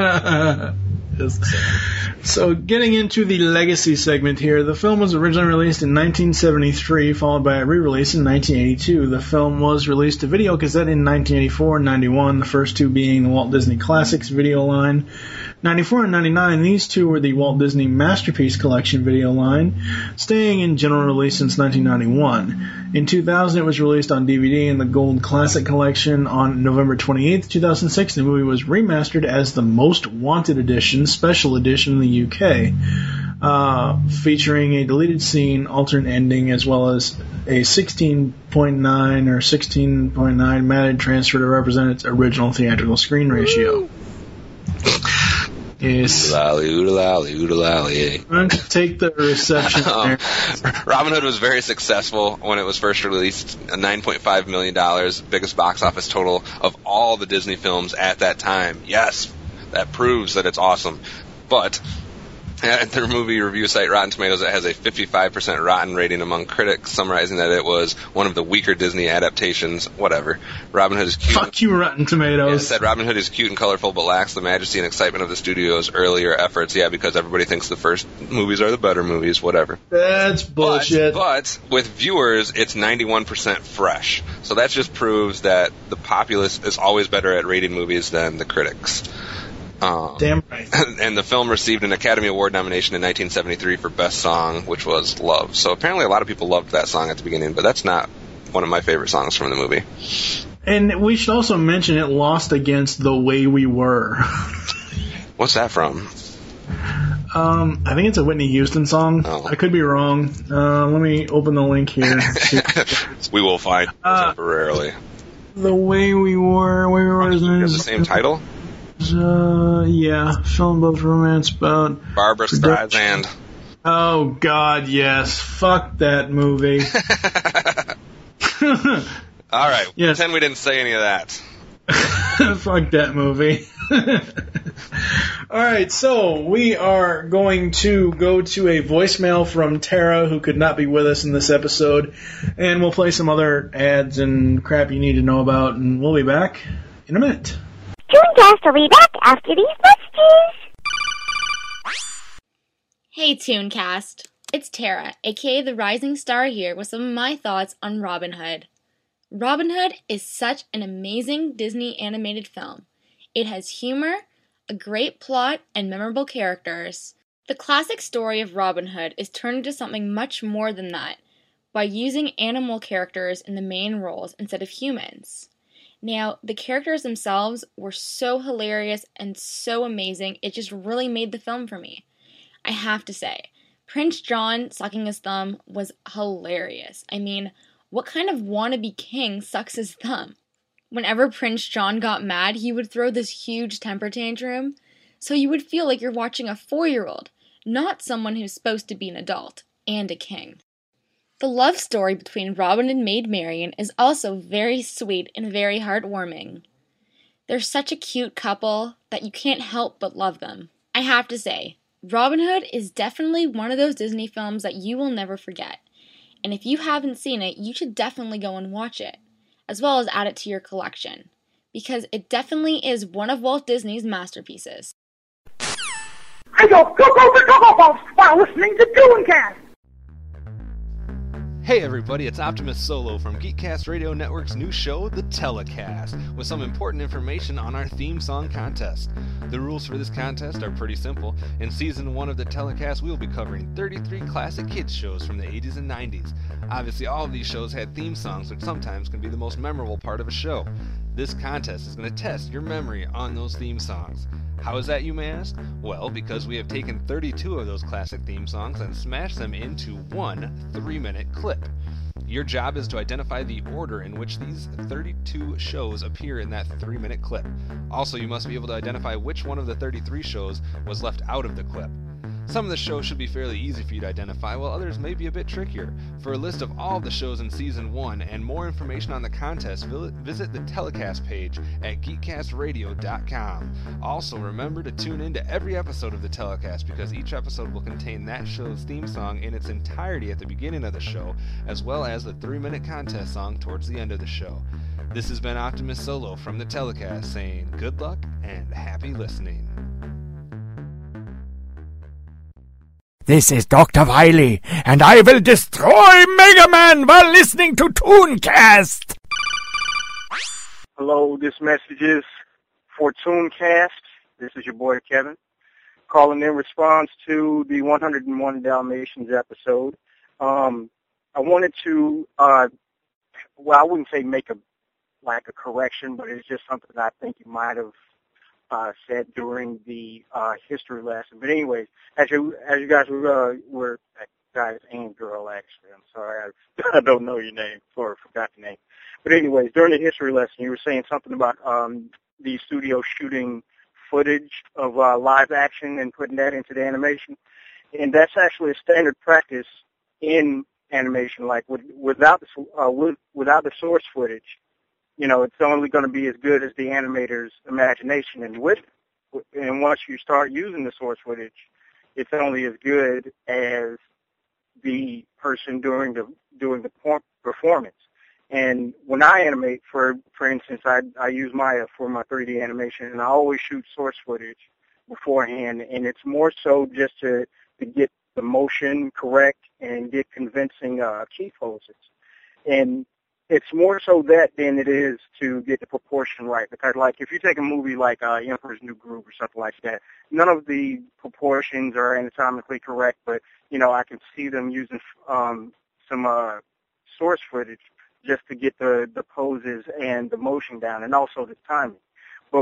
So, getting into the legacy segment here, the film was originally released in nineteen seventy-three, followed by a re-release in nineteen eighty-two. The film was released to video cassette in nineteen eighty-four and ninety-one, the first two being the Walt Disney Classics video line. ninety-four and ninety-nine, these two were the Walt Disney Masterpiece Collection video line, staying in general release since nineteen ninety-one. In two thousand, it was released on D V D in the Gold Classic Collection. On November twenty-eighth, two thousand six, the movie was remastered as the Most Wanted Edition, Special Edition in the U K, uh, featuring a deleted scene, alternate ending, as well as a sixteen point nine or sixteen point nine matted transfer to represent its original theatrical screen ratio. Yes. Oodalali, oodalali, oodalali. I'm going to take the reception there. um, Robin Hood was very successful when it was first released, nine point five million dollars, biggest box office total of all the Disney films at that time. Yes, that proves that it's awesome. But at their movie review site, Rotten Tomatoes, it has a fifty-five percent rotten rating among critics, summarizing that it was one of the weaker Disney adaptations. Whatever. Robin Hood is cute. Fuck you, Rotten Tomatoes. Yeah, it said Robin Hood is cute and colorful, but lacks the majesty and excitement of the studio's earlier efforts. Yeah, because everybody thinks the first movies are the better movies. Whatever. That's bullshit. But, but with viewers, it's ninety-one percent fresh. So that just proves that the populace is always better at rating movies than the critics. Um, Damn right. And the film received an Academy Award nomination in nineteen seventy-three for Best Song, which was Love. So apparently a lot of people loved that song at the beginning, but that's not one of my favorite songs from the movie. And we should also mention it lost against The Way We Were. What's that from? Um, I think it's a Whitney Houston song. Oh. I could be wrong. Uh, let me open the link here. We will find Uh, temporarily. The Way We Were, Way We Were Is it the is same title? Uh, yeah, film about romance about Barbara production. Streisand. Oh God, yes. Fuck that movie. All right. Yes. Pretend we didn't say any of that. Fuck that movie. All right, so we are going to go to a voicemail from Tara, who could not be with us in this episode, and we'll play some other ads and crap you need to know about, and we'll be back in a minute. Tooncast will be back after these messages. Hey Tooncast, it's Tara, aka The Rising Star here with some of my thoughts on Robin Hood. Robin Hood is such an amazing Disney animated film. It has humor, a great plot, and memorable characters. The classic story of Robin Hood is turned into something much more than that, by using animal characters in the main roles instead of humans. Now, the characters themselves were so hilarious and so amazing, it just really made the film for me. I have to say, Prince John sucking his thumb was hilarious. I mean, what kind of wannabe king sucks his thumb? Whenever Prince John got mad, he would throw this huge temper tantrum, so you would feel like you're watching a four-year-old, not someone who's supposed to be an adult, and a king. The love story between Robin and Maid Marian is also very sweet and very heartwarming. They're such a cute couple that you can't help but love them. I have to say, Robin Hood is definitely one of those Disney films that you will never forget. And if you haven't seen it, you should definitely go and watch it, as well as add it to your collection, because it definitely is one of Walt Disney's masterpieces. I go go go go go go while listening to Tooncast. Hey everybody, it's Optimus Solo from Geekcast Radio Network's new show, The Telecast, with some important information on our theme song contest. The rules for this contest are pretty simple. In season one of The Telecast, we will be covering thirty-three classic kids shows from the eighties and nineties. Obviously, all of these shows had theme songs, which sometimes can be the most memorable part of a show. This contest is going to test your memory on those theme songs. How is that, you may ask? Well, because we have taken thirty-two of those classic theme songs and smashed them into one three-minute clip. Your job is to identify the order in which these thirty-two shows appear in that three-minute clip. Also, you must be able to identify which one of the thirty-three shows was left out of the clip. Some of the shows should be fairly easy for you to identify, while others may be a bit trickier. For a list of all of the shows in Season one and more information on the contest, visit the Telecast page at geekcast radio dot com. Also, remember to tune in to every episode of the Telecast, because each episode will contain that show's theme song in its entirety at the beginning of the show, as well as the three-minute contest song towards the end of the show. This has been Optimus Solo from the Telecast saying good luck and happy listening. This is Doctor Wily, and I will destroy Mega Man while listening to Tooncast! Hello, this message is for Tooncast. This is your boy Kevin, calling in response to the one oh one Dalmatians episode. Um, I wanted to, uh, well, I wouldn't say make a, like a correction, but it's just something that I think you might have Uh, said during the uh, history lesson. But anyways, as you as you guys were, uh, were uh, guys and girl actually, I'm sorry, I, I don't know your name or forgot the name. But anyways, during the history lesson, you were saying something about um, the studio shooting footage of uh, live action and putting that into the animation, and that's actually a standard practice in animation. Like with, without the uh, with, without the source footage, you know, it's only going to be as good as the animator's imagination. And with, and once you start using the source footage, it's only as good as the person doing the doing the performance. And when I animate, for for instance, I I use Maya for my three D animation, and I always shoot source footage beforehand. And it's more so just to to get the motion correct and get convincing uh, key poses. And it's more so that than it is to get the proportion right. Because, like, if you take a movie like uh, Emperor's New Groove or something like that, none of the proportions are anatomically correct, but, you know, I can see them using um, some uh, source footage just to get the, the poses and the motion down, and also the timing. But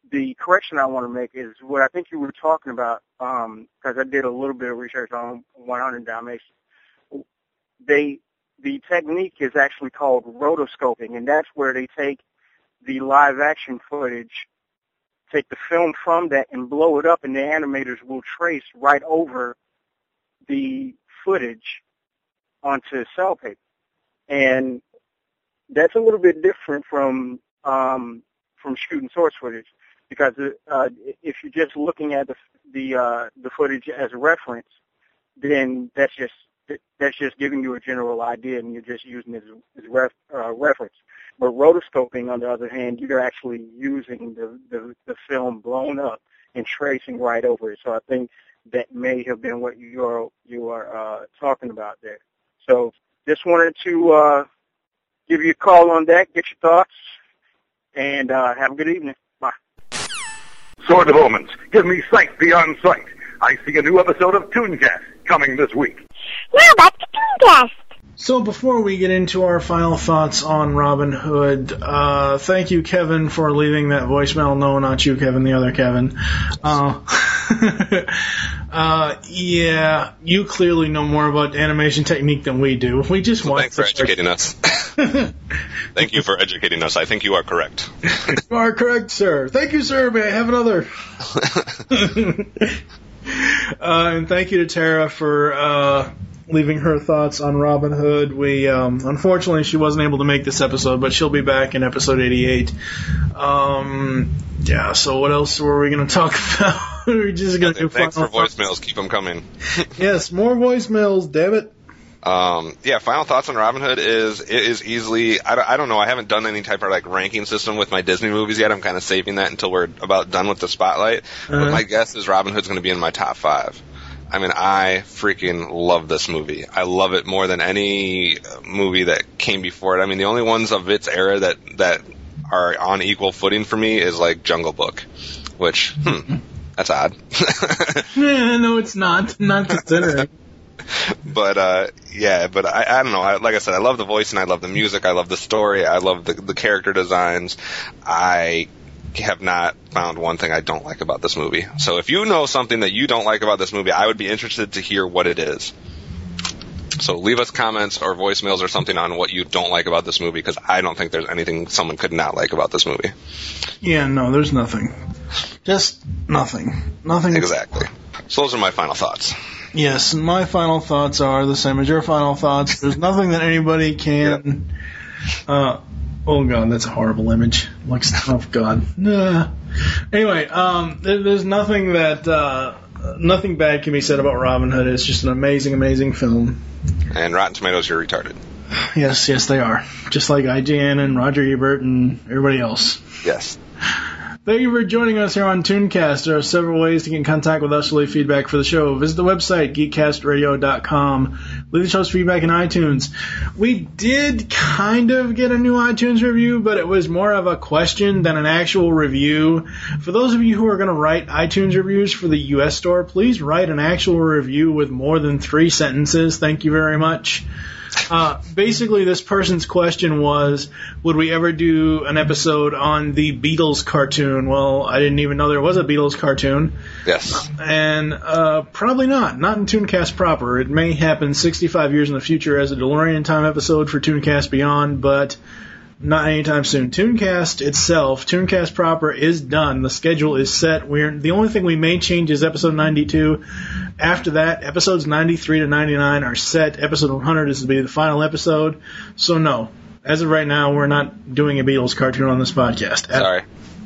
the correction I want to make is what I think you were talking about, um, because I did a little bit of research on one hundred Dalmatians. They, the technique is actually called rotoscoping, and that's where they take the live action footage, take the film from that and blow it up, and the animators will trace right over the footage onto cell paper. And that's a little bit different from um, from shooting source footage, because uh, if you're just looking at the the, uh, the footage as a reference, then that's just that's just giving you a general idea, and you're just using it as, as ref, uh, reference. But rotoscoping, on the other hand, you're actually using the, the the film blown up and tracing right over it. So I think that may have been what you are you are uh, talking about there. So just wanted to uh, give you a call on that, get your thoughts, and uh, have a good evening. Bye. Sword of Omens, give me sight beyond sight. I see a new episode of Tooncast coming this week. Now back to Tooncast. So before we get into our final thoughts on Robin Hood, uh, thank you, Kevin, for leaving that voicemail. No, not you, Kevin, the other Kevin. Uh, uh, yeah, you clearly know more about animation technique than we do. We just well, want thanks for educating us. Thank you for educating us. I think you are correct. You are correct, sir. Thank you, sir. May I have another? uh, and thank you to Tara for uh, leaving her thoughts on Robin Hood. We um, unfortunately she wasn't able to make this episode, but she'll be back in episode eighty-eight. Um, yeah. So what else were we going to talk about? We're just going to do Thanks for thoughts. voicemails. Keep them coming. Yes, more voicemails. Damn it. Um, yeah, final thoughts on Robin Hood is it is easily, I don't, I don't know, I haven't done any type of like ranking system with my Disney movies yet. I'm kind of saving that until we're about done with the spotlight. Uh-huh. But my guess is Robin Hood's going to be in my top five. I mean, I freaking love this movie. I love it more than any movie that came before it. I mean, the only ones of its era that, that are on equal footing for me is like Jungle Book, which, hmm, that's odd. Yeah, no, it's not. Not considering. But, uh, yeah, but I, I don't know. I, like I said, I love the voice and I love the music. I love the story. I love the, the character designs. I have not found one thing I don't like about this movie. So if you know something that you don't like about this movie, I would be interested to hear what it is. So leave us comments or voicemails or something on what you don't like about this movie, because I don't think there's anything someone could not like about this movie. Yeah, no, there's nothing. Just nothing. Nothing. Exactly. So those are my final thoughts. Yes, and my final thoughts are the same as your final thoughts. There's nothing that anybody can... Yep. Uh, oh, God, that's a horrible image. Looks, oh, God. Nah. Anyway, um, there, there's nothing that... Uh, nothing bad can be said about Robin Hood. It's just an amazing, amazing film. And Rotten Tomatoes, you're retarded. Yes, yes, they are. Just like I G N and Roger Ebert and everybody else. Yes. Thank you for joining us here on Tooncast. There are several ways to get in contact with us to leave feedback for the show. Visit the website, geek cast radio dot com. Leave the show's feedback in iTunes. We did kind of get a new iTunes review, but it was more of a question than an actual review. For those of you who are going to write iTunes reviews for the U S store, please write an actual review with more than three sentences. Thank you very much. Uh, basically, this person's question was, would we ever do an episode on the Beatles cartoon? Well, I didn't even know there was a Beatles cartoon. Yes. And uh, probably not. Not in Tooncast proper. It may happen sixty-five years in the future as a DeLorean time episode for Tooncast Beyond, but not anytime soon. Tooncast itself, Tooncast proper, is done. The schedule is set. We're the only thing we may change is episode ninety-two. After that, episodes ninety-three to ninety-nine are set. Episode one hundred is to be the final episode. So no, as of right now, we're not doing a Beatles cartoon on this podcast. Sorry.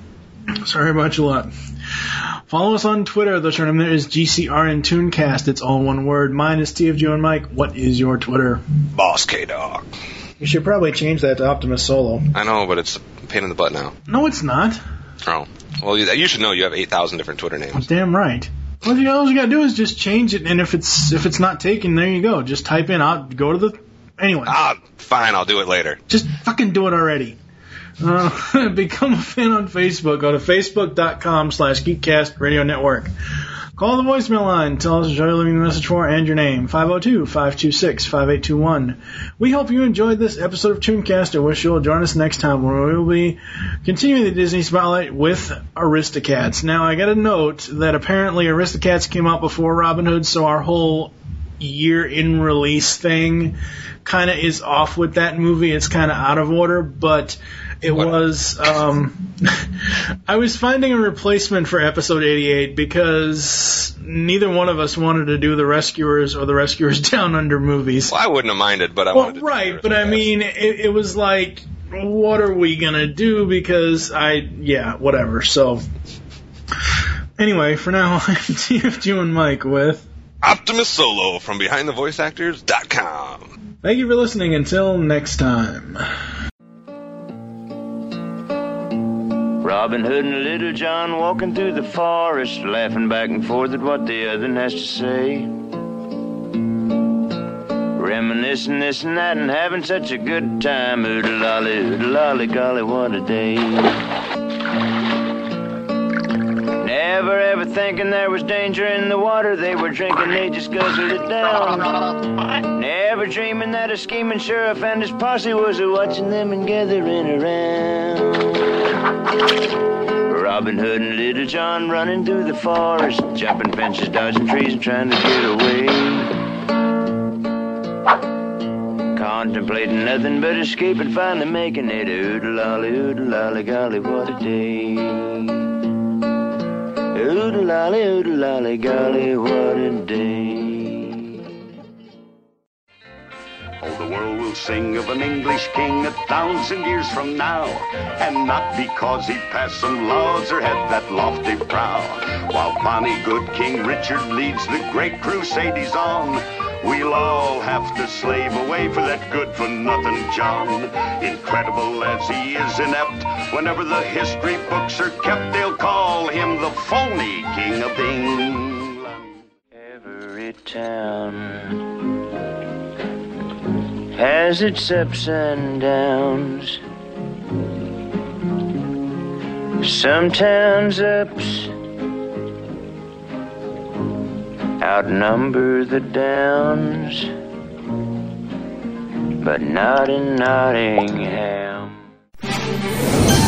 Sorry about your luck. Follow us on Twitter. The name there is G C R N Tooncast. It's all one word. Mine is T F G and Mike. What is your Twitter? Boss K-Dog. You should probably change that to Optimus Solo. I know, but it's a pain in the butt now. No, it's not. Oh. Well, you, you should know you have eight thousand different Twitter names. Damn right. All you, all you gotta do is just change it, and if it's if it's not taken, there you go. Just type in, I'll go to the... Anyway. Ah, fine, I'll do it later. Just fucking do it already. Uh, become a fan on Facebook. Go to facebook.com slash Geekcast Radio Network. Call the voicemail line. Tell us what you're leaving the message for and your name. five oh two, five two six, five eight two one. We hope you enjoyed this episode of Tooncast and wish you'll join us next time where we will be continuing the Disney Spotlight with Aristocats. Now, I got a note that apparently Aristocats came out before Robin Hood, so our whole year in release thing kind of is off with that movie. It's kind of out of order, but it what? was um I was finding a replacement for episode eighty-eight because neither one of us wanted to do the Rescuers or the Rescuers Down Under movies. Well, I wouldn't have minded, but I well, wanted to right, but I mean it, it was like, what are we gonna do? Because I yeah, whatever. So anyway, for now I'm T F G and Mike with Optimus Solo from behind the voice actors dot com. Thank you for listening. Until next time. Robin Hood and Little John walking through the forest, laughing back and forth at what the other has to say. Reminiscing this and that and having such a good time. Oodle-lolly, oodle-lolly, golly, what a day. Never ever thinking there was danger in the water they were drinking, they just guzzled it down. Never dreaming that a scheming sheriff and his posse was a-watching them and gathering around. Robin Hood and Little John running through the forest, jumping fences, dodging trees and trying to get away. Contemplating nothing but escape and finally making it. Oodle-lolly, oodle-lolly, golly, what a day. Oodle-lolly, oodle-lolly, golly, what a day. Oh, the world will sing of an English king a thousand years from now, and not because he passed some laws or had that lofty brow. While bonny good King Richard leads the great crusade he's on, we'll all have to slave away for that good-for-nothing John. Incredible as he is inept, whenever the history books are kept, they'll call him the phony King of England. Every town has its ups and downs. Some towns' ups outnumber the downs, but not in Nottingham.